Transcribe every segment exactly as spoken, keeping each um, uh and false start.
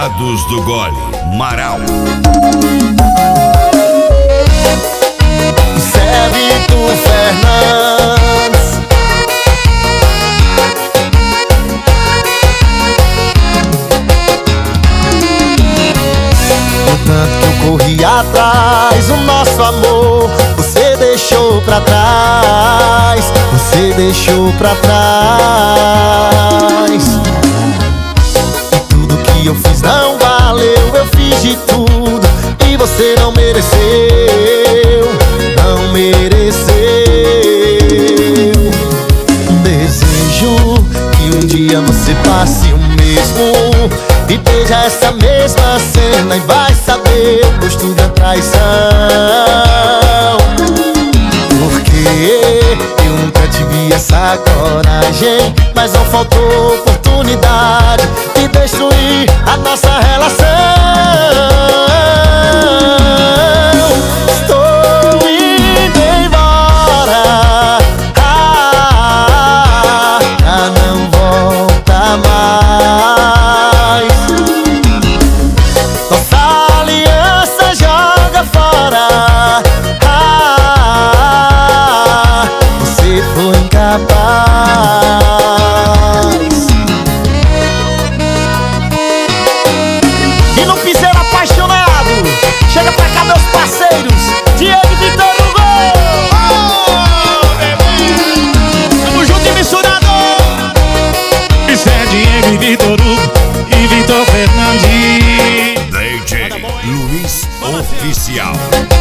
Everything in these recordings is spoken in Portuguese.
Dados do Gole, Marau. Cébito Fernandes. O tanto que eu corri atrás, o nosso amor você deixou pra trás, você deixou pra trás. E tudo que eu fiz não valeu, eu fiz de tudo e você não mereceu, não mereceu. Desejo que um dia você passe o mesmo e veja essa mesma cena e vai saber o gosto da traição. Porque eu nunca tive essa coragem, mas não faltou oportunidade de destruir a nossa relação. Estou indo embora, ah, ah, não volta mais. Nossa aliança joga fora, ah, você foi incapaz. E no piseiro apaixonado, chega pra cá meus parceiros, Diego e Vitor Hugo. Oh, tamo junto e misturado. Isso é Diego e Vitor Hugo e Vitor Fernandes. D J Luiz Oficial.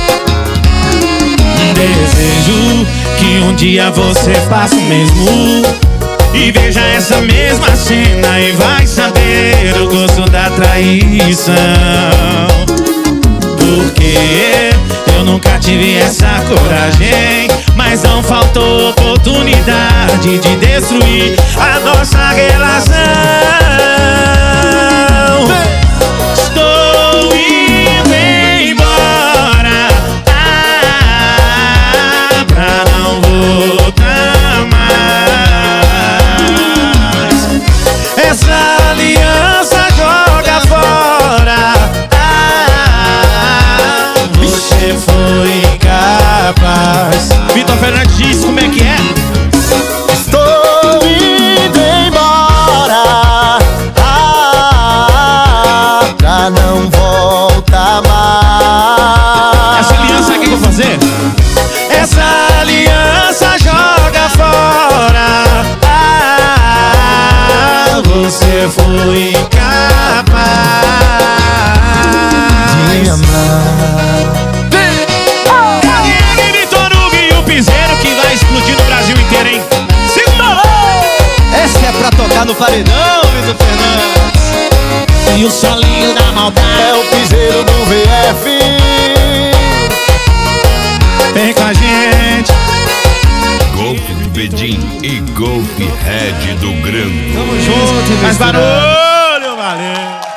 Desejo que um dia você faça o mesmo e veja essa mesma cena e vai saber o gosto da traição. Porque eu nunca tive essa coragem, mas não faltou oportunidade de destruir a nossa relação. Estou indo embora, ah, pra não voltar mais. Essa aliança joga fora, ah, você foi incapaz. Vitor Fernandes diz como é que é. Estou indo embora, ah, pra não voltar mais. Essa aliança que eu vou fazer? Essa aliança joga fora, ah, você foi incapaz De amar. Diego e Vitor Hugo e o piseiro que vai explodir no Brasil inteiro, hein? Segura! Essa é pra tocar no paredão, Vitor Fernandes. E o solinho da maldade É o piseiro do V F. vem com a gente. Golpe do Bedim e Golpe Red do Grande. Tamo junto, Mais misturado. barulho, valeu!